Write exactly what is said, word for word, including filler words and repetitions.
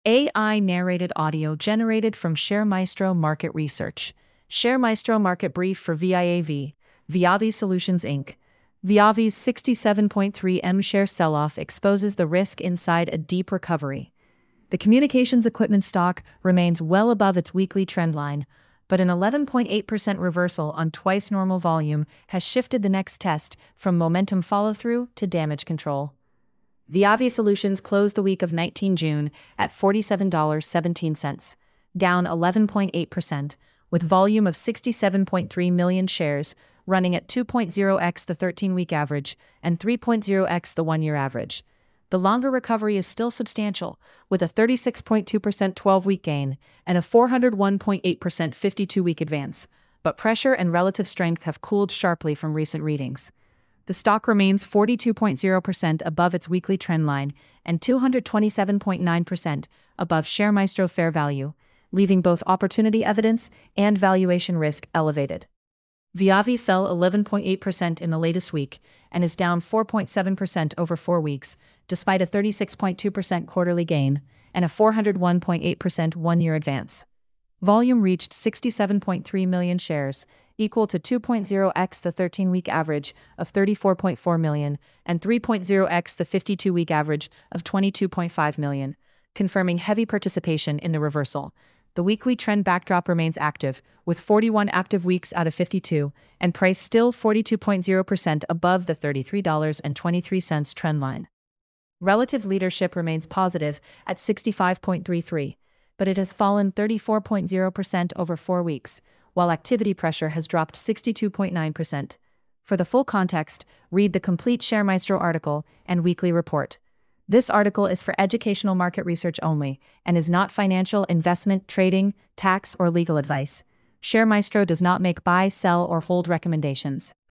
A I-narrated audio generated from ShareMaestro Market Research. ShareMaestro Market Brief for VIAV, Viavi Solutions Incorporated. Viavi's sixty-seven point three million share sell-off exposes the risk inside a deep recovery. The communications equipment stock remains well above its weekly trend line, but an eleven point eight percent reversal on twice normal volume has shifted the next test from momentum follow-through to damage control. Viavi Solutions closed the week of the nineteenth of June at forty-seven dollars and seventeen cents, down eleven point eight percent, with volume of sixty-seven point three million shares, running at two point zero x the thirteen-week average and three point zero x the one-year average. The longer recovery is still substantial, with a thirty-six point two percent twelve-week gain and a four hundred one point eight percent fifty-two-week advance, but pressure and relative strength have cooled sharply from recent readings. The stock remains forty-two point zero percent above its weekly trend line and two hundred twenty-seven point nine percent above ShareMaestro fair value, leaving both opportunity evidence and valuation risk elevated. Viavi fell eleven point eight percent in the latest week and is down four point seven percent over four weeks, despite a thirty-six point two percent quarterly gain and a four hundred one point eight percent one-year advance. Volume reached sixty-seven point three million shares, equal to two point zero x the thirteen-week average of thirty-four point four million and three point zero x the fifty-two-week average of twenty-two point five million, confirming heavy participation in the reversal. The weekly trend backdrop remains active, with forty-one active weeks out of fifty-two, and price still forty-two point zero percent above the thirty-three dollars and twenty-three cents trend line. Relative leadership remains positive at sixty-five point three three, but it has fallen thirty-four point zero percent over four weeks, while activity pressure has dropped sixty-two point nine percent. For the full context, read the complete ShareMaestro article and weekly report. This article is for educational market research only and is not financial, investment, trading, tax, or legal advice. ShareMaestro does not make buy, sell, or hold recommendations.